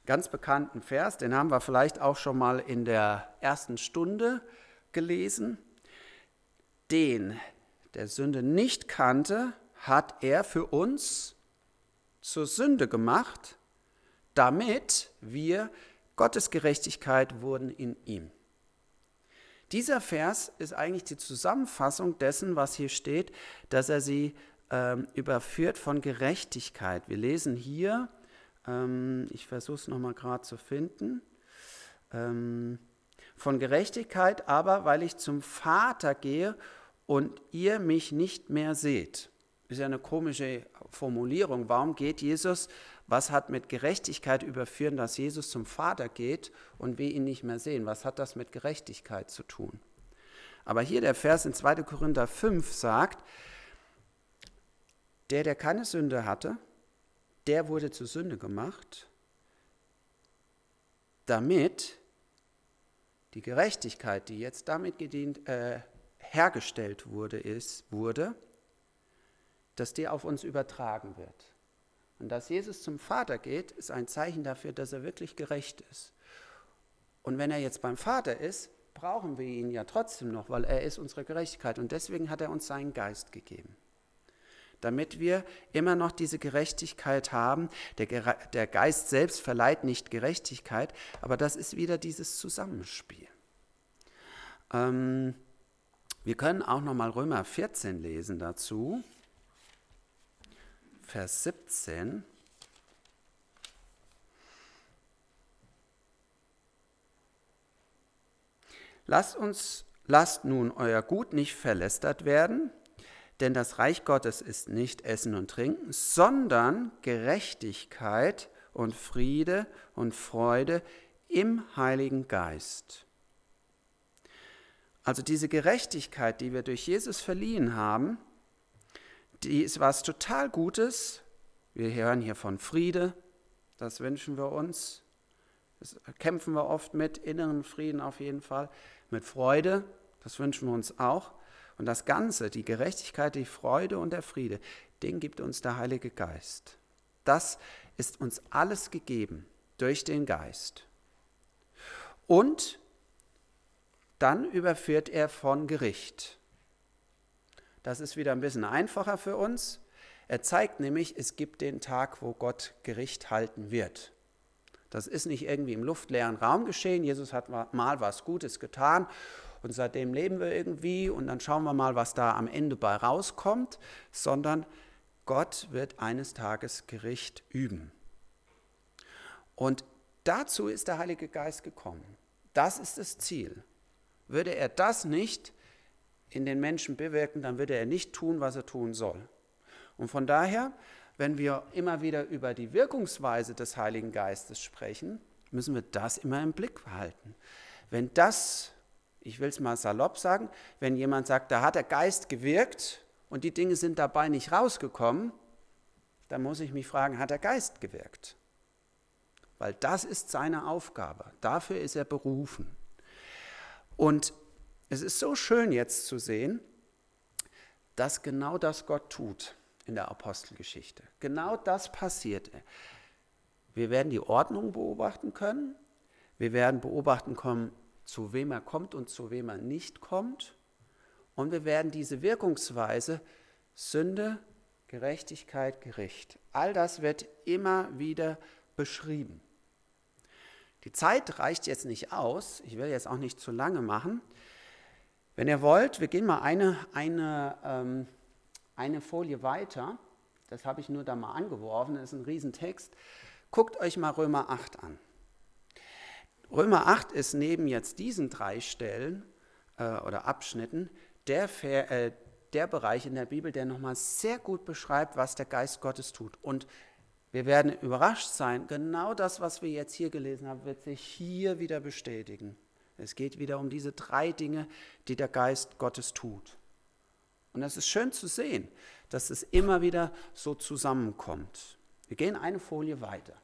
ganz bekannten Vers, den haben wir vielleicht auch schon mal in der ersten Stunde gelesen. Den der Sünde nicht kannte, hat er für uns zur Sünde gemacht, damit wir Gottes Gerechtigkeit wurden in ihm. Dieser Vers ist eigentlich die Zusammenfassung dessen, was hier steht, dass er sie ähm, überführt von Gerechtigkeit. Wir lesen hier, ähm, ich versuche es nochmal gerade zu finden, ähm, von Gerechtigkeit, aber weil ich zum Vater gehe und ihr mich nicht mehr seht. Ist ja eine komische Formulierung. Warum geht Jesus? Was hat mit Gerechtigkeit überführen, dass Jesus zum Vater geht und wir ihn nicht mehr sehen? Was hat das mit Gerechtigkeit zu tun? Aber hier der Vers in zweiter Korinther fünf sagt, der, der keine Sünde hatte, der wurde zur Sünde gemacht, damit die Gerechtigkeit, die jetzt damit gedient, äh, hergestellt wurde, ist, wurde, dass die auf uns übertragen wird. Und dass Jesus zum Vater geht, ist ein Zeichen dafür, dass er wirklich gerecht ist. Und wenn er jetzt beim Vater ist, brauchen wir ihn ja trotzdem noch, weil er ist unsere Gerechtigkeit. Und deswegen hat er uns seinen Geist gegeben. Damit wir immer noch diese Gerechtigkeit haben. Der, der Geist selbst verleiht nicht Gerechtigkeit, aber das ist wieder dieses Zusammenspiel. Ähm, wir können auch nochmal Römer vierzehn lesen dazu. Vers siebzehn. Lasst uns, lasst nun euer Gut nicht verlästert werden, denn das Reich Gottes ist nicht Essen und Trinken, sondern Gerechtigkeit und Friede und Freude im Heiligen Geist. Also diese Gerechtigkeit, die wir durch Jesus verliehen haben, die ist was total Gutes. Wir hören hier von Friede, das wünschen wir uns. Das kämpfen wir oft mit, inneren Frieden auf jeden Fall. Mit Freude, das wünschen wir uns auch. Und das Ganze, die Gerechtigkeit, die Freude und der Friede, den gibt uns der Heilige Geist. Das ist uns alles gegeben durch den Geist. Und dann überführt er von Gericht. Das ist wieder ein bisschen einfacher für uns. Er zeigt nämlich, es gibt den Tag, wo Gott Gericht halten wird. Das ist nicht irgendwie im luftleeren Raum geschehen. Jesus hat mal was Gutes getan und seitdem leben wir irgendwie und dann schauen wir mal, was da am Ende bei rauskommt, sondern Gott wird eines Tages Gericht üben. Und dazu ist der Heilige Geist gekommen. Das ist das Ziel. Würde er das nicht in den Menschen bewirken, dann würde er nicht tun, was er tun soll. Und von daher, wenn wir immer wieder über die Wirkungsweise des Heiligen Geistes sprechen, müssen wir das immer im Blick behalten. Wenn das, ich will es mal salopp sagen, wenn jemand sagt, da hat der Geist gewirkt und die Dinge sind dabei nicht rausgekommen, dann muss ich mich fragen, hat der Geist gewirkt? Weil das ist seine Aufgabe, dafür ist er berufen. Und es ist so schön jetzt zu sehen, dass genau das Gott tut in der Apostelgeschichte. Genau das passiert. Wir werden die Ordnung beobachten können. Wir werden beobachten können, zu wem er kommt und zu wem er nicht kommt. Und wir werden diese Wirkungsweise Sünde, Gerechtigkeit, Gericht. All das wird immer wieder beschrieben. Die Zeit reicht jetzt nicht aus. Ich will jetzt auch nicht zu lange machen. Wenn ihr wollt, wir gehen mal eine, eine, ähm, eine Folie weiter. Das habe ich nur da mal angeworfen. Das ist ein Riesentext. Guckt euch mal Römer acht an. Römer acht ist neben jetzt diesen drei Stellen äh, oder Abschnitten der, äh, der Bereich in der Bibel, der nochmal sehr gut beschreibt, was der Geist Gottes tut. Und wir werden überrascht sein, genau das, was wir jetzt hier gelesen haben, wird sich hier wieder bestätigen. Es geht wieder um diese drei Dinge, die der Geist Gottes tut. Und es ist schön zu sehen, dass es immer wieder so zusammenkommt. Wir gehen eine Folie weiter.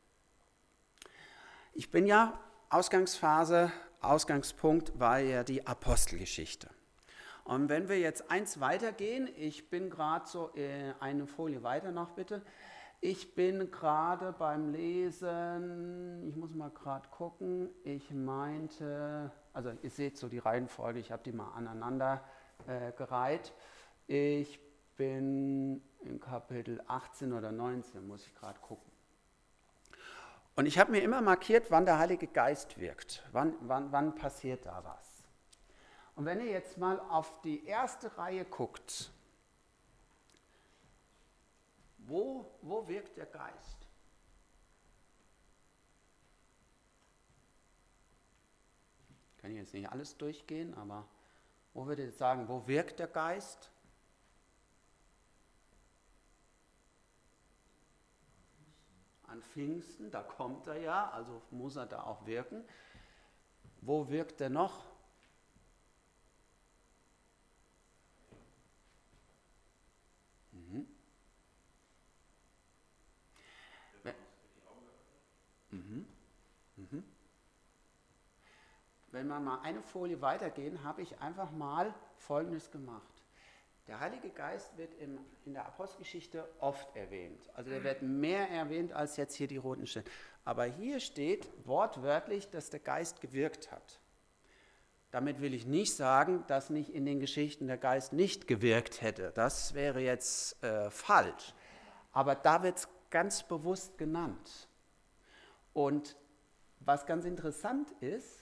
Ich bin ja, Ausgangsphase, Ausgangspunkt war ja die Apostelgeschichte. Und wenn wir jetzt eins weitergehen, ich bin gerade so äh, eine Folie weiter noch bitte, Ich bin gerade beim Lesen, ich muss mal gerade gucken, ich meinte, also ihr seht so die Reihenfolge, ich habe die mal aneinander äh, gereiht. Ich bin in Kapitel achtzehn oder neunzehn, muss ich gerade gucken. Und ich habe mir immer markiert, wann der Heilige Geist wirkt, wann, wann, wann passiert da was. Und wenn ihr jetzt mal auf die erste Reihe guckt, wo, wo wirkt der Geist? Ich kann jetzt nicht alles durchgehen, aber wo würdet ihr sagen, wo wirkt der Geist? An Pfingsten, da kommt er ja, also muss er da auch wirken. Wo wirkt er noch? Mhm. Mhm. Mhm. Wenn wir mal eine Folie weitergehen, habe ich einfach mal Folgendes gemacht. Der Heilige Geist wird im, in der Apostelgeschichte oft erwähnt. Also er wird mehr erwähnt als jetzt hier die roten Stellen. Aber hier steht wortwörtlich, dass der Geist gewirkt hat. Damit will ich nicht sagen, dass nicht in den Geschichten der Geist nicht gewirkt hätte. Das wäre jetzt äh, falsch. Aber da wird es ganz bewusst genannt. Und was ganz interessant ist,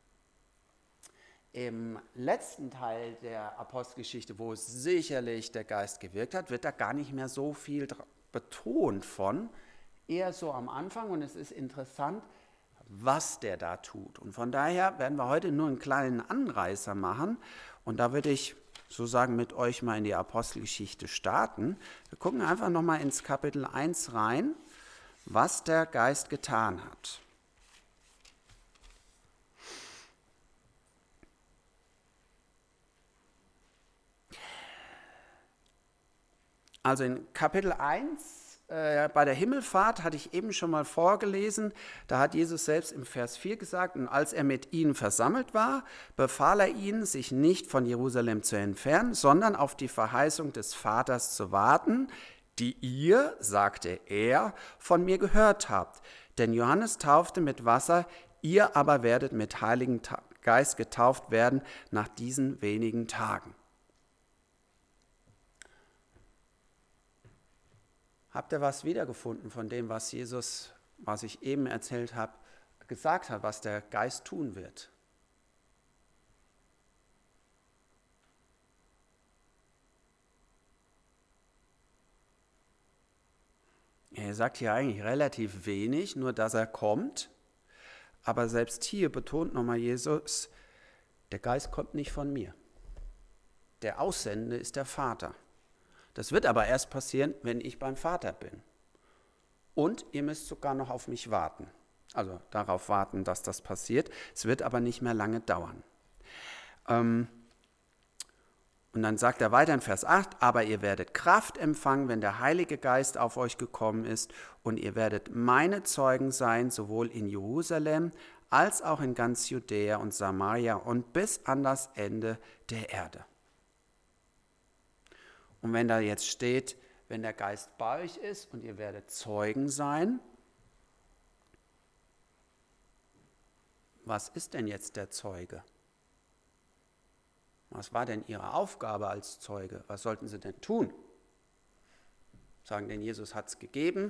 im letzten Teil der Apostelgeschichte, wo sicherlich der Geist gewirkt hat, wird da gar nicht mehr so viel betont von, eher so am Anfang. Und es ist interessant, was der da tut. Und von daher werden wir heute nur einen kleinen Anreißer machen. Und da würde ich sozusagen mit euch mal in die Apostelgeschichte starten. Wir gucken einfach nochmal ins Kapitel eins rein, was der Geist getan hat. Also in Kapitel eins, äh, bei der Himmelfahrt, hatte ich eben schon mal vorgelesen, da hat Jesus selbst im Vers vier gesagt, und als er mit ihnen versammelt war, befahl er ihnen, sich nicht von Jerusalem zu entfernen, sondern auf die Verheißung des Vaters zu warten, die ihr, sagte er, von mir gehört habt. Denn Johannes taufte mit Wasser, ihr aber werdet mit Heiligen Geist getauft werden nach diesen wenigen Tagen. Habt ihr was wiedergefunden von dem, was Jesus, was ich eben erzählt habe, gesagt hat, was der Geist tun wird? Er sagt hier eigentlich relativ wenig, nur dass er kommt. Aber selbst hier betont nochmal Jesus, der Geist kommt nicht von mir. Der Aussendende ist der Vater. Das wird aber erst passieren, wenn ich beim Vater bin. Und ihr müsst sogar noch auf mich warten. Also darauf warten, dass das passiert. Es wird aber nicht mehr lange dauern. Ähm, und dann sagt er weiter in Vers acht, aber ihr werdet Kraft empfangen, wenn der Heilige Geist auf euch gekommen ist. Und ihr werdet meine Zeugen sein, sowohl in Jerusalem als auch in ganz Judäa und Samaria und bis an das Ende der Erde. Und wenn da jetzt steht, wenn der Geist bei euch ist und ihr werdet Zeugen sein, was ist denn jetzt der Zeuge? Was war denn ihre Aufgabe als Zeuge? Was sollten sie denn tun? Sagen denn, Jesus hat es gegeben.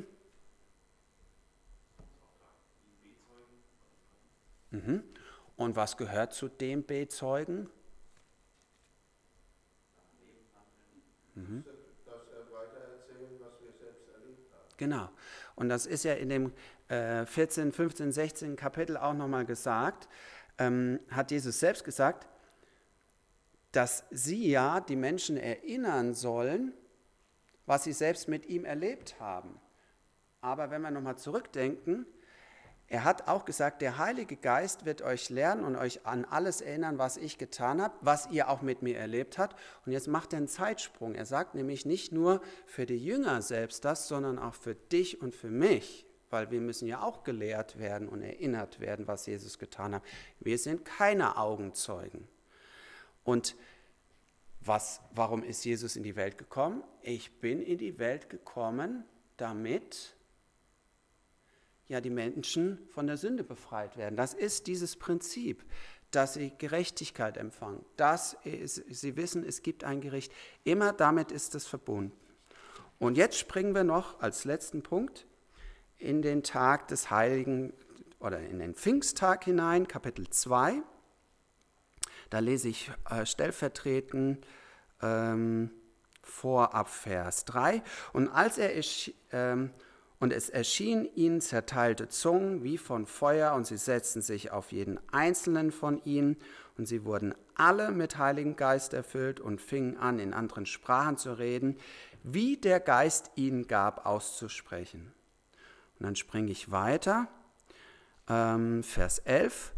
Mhm. Und was gehört zu dem Bezeugen? Mhm. Dass er weitererzählen, was wir selbst erlebt haben. Genau. Und das ist ja in dem äh, vierzehn, fünfzehn, sechzehn Kapitel auch nochmal gesagt, ähm, hat Jesus selbst gesagt, dass sie ja die Menschen erinnern sollen, was sie selbst mit ihm erlebt haben. Aber wenn wir nochmal zurückdenken, er hat auch gesagt, der Heilige Geist wird euch lernen und euch an alles erinnern, was ich getan habe, was ihr auch mit mir erlebt habt. Und jetzt macht er einen Zeitsprung. Er sagt nämlich nicht nur für die Jünger selbst das, sondern auch für dich und für mich. Weil wir müssen ja auch gelehrt werden und erinnert werden, was Jesus getan hat. Wir sind keine Augenzeugen. Und was, warum ist Jesus in die Welt gekommen? Ich bin in die Welt gekommen, damit ja die Menschen von der Sünde befreit werden. Das ist dieses Prinzip, dass sie Gerechtigkeit empfangen, dass sie wissen, es gibt ein Gericht. Immer damit ist es verbunden. Und jetzt springen wir noch als letzten Punkt in den Tag des Heiligen oder in den Pfingsttag hinein, Kapitel zwei. Da lese ich äh, stellvertretend ähm, vor ab Vers drei. Und als er erschien, ähm, und es erschienen ihnen zerteilte Zungen wie von Feuer, und sie setzten sich auf jeden einzelnen von ihnen, und sie wurden alle mit Heiligem Geist erfüllt und fingen an, in anderen Sprachen zu reden, wie der Geist ihnen gab, auszusprechen. Und dann springe ich weiter, ähm, Vers elf.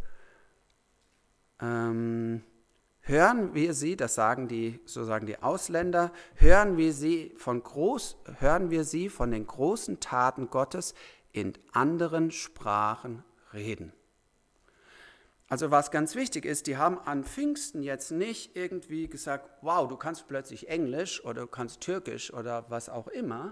Ähm, hören wir sie, das sagen die, so sagen die Ausländer, hören wir sie von groß, hören wir sie von den großen Taten Gottes in anderen Sprachen reden. Also was ganz wichtig ist, die haben an Pfingsten jetzt nicht irgendwie gesagt, wow, du kannst plötzlich Englisch oder du kannst Türkisch oder was auch immer,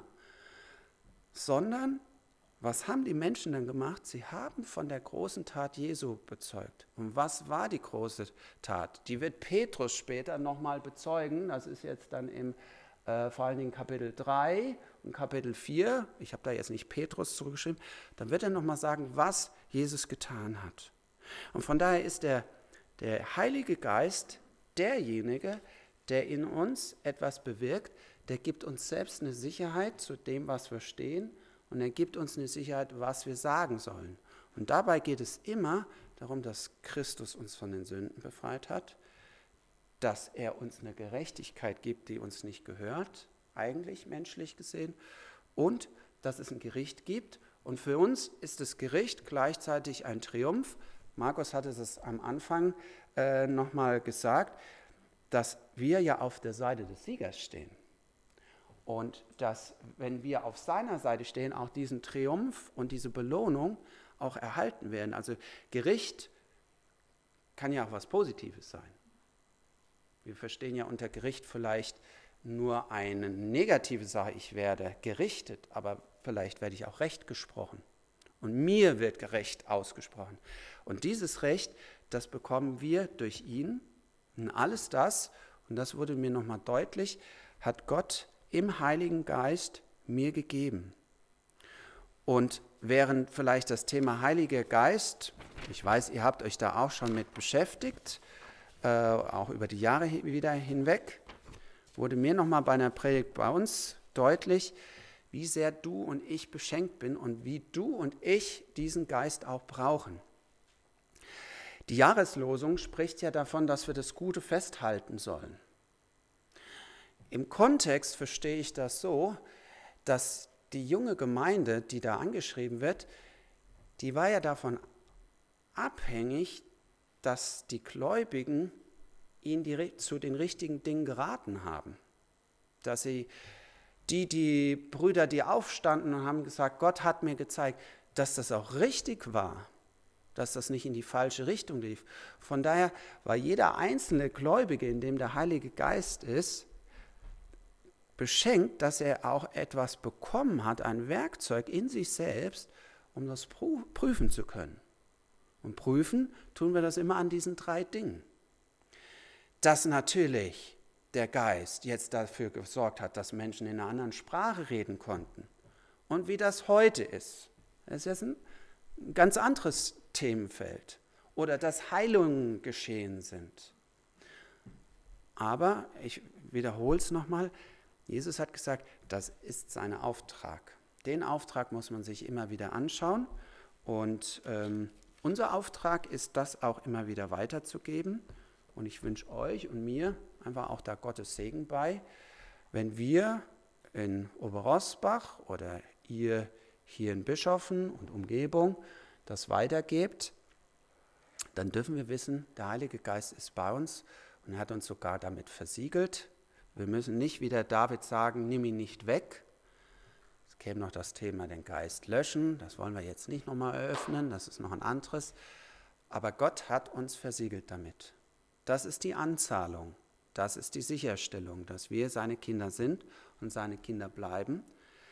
sondern was haben die Menschen dann gemacht? Sie haben von der großen Tat Jesu bezeugt. Und was war die große Tat? Die wird Petrus später nochmal bezeugen. Das ist jetzt dann im äh, vor allen Dingen Kapitel drei und Kapitel vier. Ich habe da jetzt nicht Petrus zurückgeschrieben. Dann wird er nochmal sagen, was Jesus getan hat. Und von daher ist der, der Heilige Geist derjenige, der in uns etwas bewirkt. Der gibt uns selbst eine Sicherheit zu dem, was wir stehen. Und er gibt uns eine Sicherheit, was wir sagen sollen. Und dabei geht es immer darum, dass Christus uns von den Sünden befreit hat, dass er uns eine Gerechtigkeit gibt, die uns nicht gehört, eigentlich menschlich gesehen, und dass es ein Gericht gibt. Und für uns ist das Gericht gleichzeitig ein Triumph. Markus hatte es am Anfang äh, nochmal gesagt, dass wir ja auf der Seite des Siegers stehen. Und dass, wenn wir auf seiner Seite stehen, auch diesen Triumph und diese Belohnung auch erhalten werden. Also Gericht kann ja auch was Positives sein. Wir verstehen ja unter Gericht vielleicht nur eine negative Sache, ich werde gerichtet, aber vielleicht werde ich auch Recht gesprochen. Und mir wird Recht ausgesprochen. Und dieses Recht, das bekommen wir durch ihn. Und alles das, und das wurde mir nochmal deutlich, hat Gott im Heiligen Geist mir gegeben. Und während vielleicht das Thema Heiliger Geist, ich weiß, ihr habt euch da auch schon mit beschäftigt, äh, auch über die Jahre wieder hinweg, wurde mir nochmal bei einer Predigt bei uns deutlich, wie sehr du und ich beschenkt bin und wie du und ich diesen Geist auch brauchen. Die Jahreslosung spricht ja davon, dass wir das Gute festhalten sollen. Im Kontext verstehe ich das so, dass die junge Gemeinde, die da angeschrieben wird, die war ja davon abhängig, dass die Gläubigen ihnen die, zu den richtigen Dingen geraten haben. Dass sie, die, die Brüder, die aufstanden und haben gesagt, Gott hat mir gezeigt, dass das auch richtig war, dass das nicht in die falsche Richtung lief. Von daher war jeder einzelne Gläubige, in dem der Heilige Geist ist, beschenkt, dass er auch etwas bekommen hat, ein Werkzeug in sich selbst, um das prüfen zu können. Und prüfen tun wir das immer an diesen drei Dingen. Dass natürlich der Geist jetzt dafür gesorgt hat, dass Menschen in einer anderen Sprache reden konnten. Und wie das heute ist. Das ist jetzt ein ganz anderes Themenfeld. Oder dass Heilungen geschehen sind. Aber, ich wiederhole es nochmal, Jesus hat gesagt, das ist sein Auftrag. Den Auftrag muss man sich immer wieder anschauen. Und ähm, unser Auftrag ist, das auch immer wieder weiterzugeben. Und ich wünsche euch und mir einfach auch da Gottes Segen bei, wenn wir in Oberosbach oder ihr hier in Bischoften und Umgebung das weitergebt, dann dürfen wir wissen, der Heilige Geist ist bei uns und er hat uns sogar damit versiegelt. Wir müssen nicht wie der David sagen, nimm ihn nicht weg. Es käme noch das Thema, den Geist löschen. Das wollen wir jetzt nicht nochmal eröffnen, das ist noch ein anderes. Aber Gott hat uns versiegelt damit. Das ist die Anzahlung, das ist die Sicherstellung, dass wir seine Kinder sind und seine Kinder bleiben.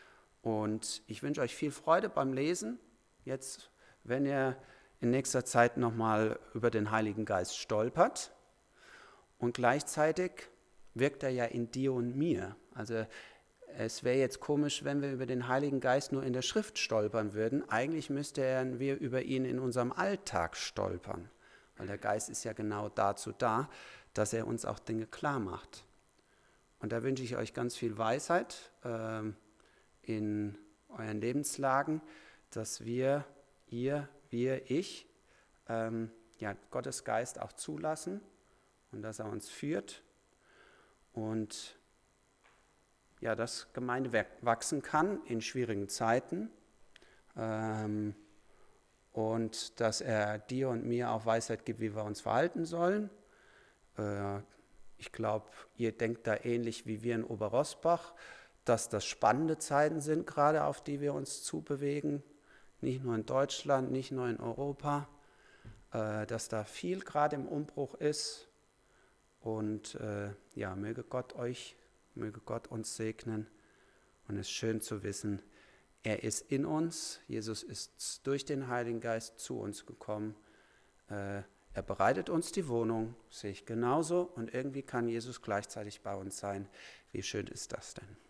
Und ich wünsche euch viel Freude beim Lesen. Jetzt, wenn ihr in nächster Zeit nochmal über den Heiligen Geist stolpert. Und gleichzeitig wirkt er ja in dir und mir. Also es wäre jetzt komisch, wenn wir über den Heiligen Geist nur in der Schrift stolpern würden. Eigentlich müssten wir über ihn in unserem Alltag stolpern. Weil der Geist ist ja genau dazu da, dass er uns auch Dinge klar macht. Und da wünsche ich euch ganz viel Weisheit äh, in euren Lebenslagen, dass wir, ihr, wir, ich, ähm, ja, Gottes Geist auch zulassen und dass er uns führt und ja, dass Gemeinde wachsen kann in schwierigen Zeiten ähm, und dass er dir und mir auch Weisheit gibt, wie wir uns verhalten sollen. Äh, ich glaube, ihr denkt da ähnlich wie wir in Oberrosbach, dass das spannende Zeiten sind, gerade auf die wir uns zubewegen. Nicht nur in Deutschland, nicht nur in Europa, äh, dass da viel gerade im Umbruch ist. Und äh, ja, möge Gott euch, möge Gott uns segnen. Und es ist schön zu wissen, er ist in uns. Jesus ist durch den Heiligen Geist zu uns gekommen. Äh, er bereitet uns die Wohnung, sehe ich genauso. Und irgendwie kann Jesus gleichzeitig bei uns sein. Wie schön ist das denn?